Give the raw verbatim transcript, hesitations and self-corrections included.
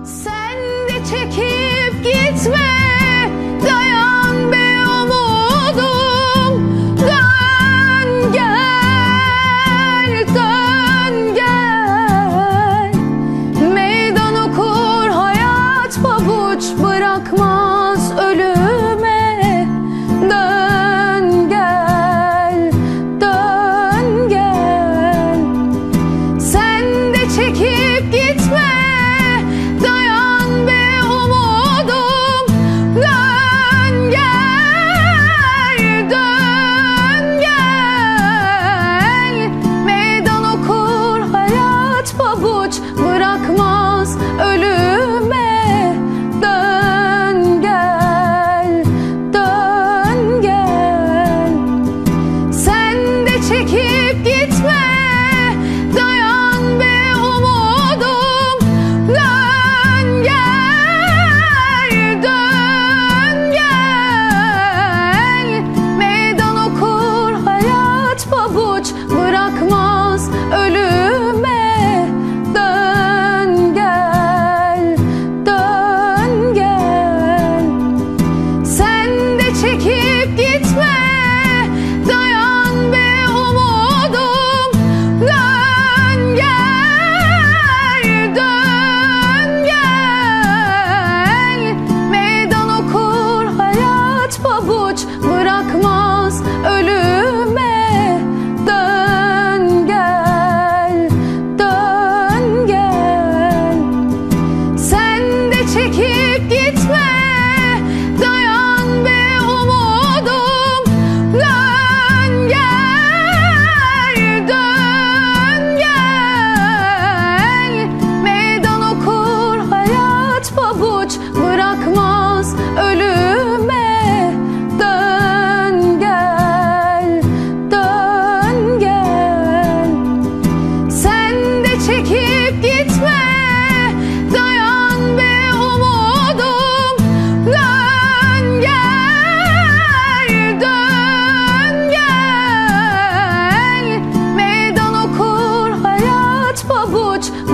Sen de çekip gitme, dayan be umudum. Dön gel, dön gel. Meydan okur hayat, pabuç bırakmaz ölüme. Dön gel, dön gel. Sen de çekip gitme, dayan be umudum. Dön gel, dön gel. Meydan okur hayat, pabuç bırakmaz ölüme. Dön gel, dön gel. Sen de çekip gitme, dayan be umudum. Dön gel, dön gel. Meydan okur hayat, pabuç bırakmaz ölüme. Dön gel, dön gel. Sen de çekip gitme, dayan be umudum. Dön gel, dön gel. Meydan okur hayat, pabuç bırakmaz ölüme. Dön gel, dön gel. Sen de çekip gitme, dayan be umudum. Dön gel, dön gel. Meydan okur hayat, pabuç bırakmaz ölüme. Dön gel, dön gel. Sen de çekip gitme, dayan be umudum. Dön gel, dön gel. Meydan okur hayat, pabuç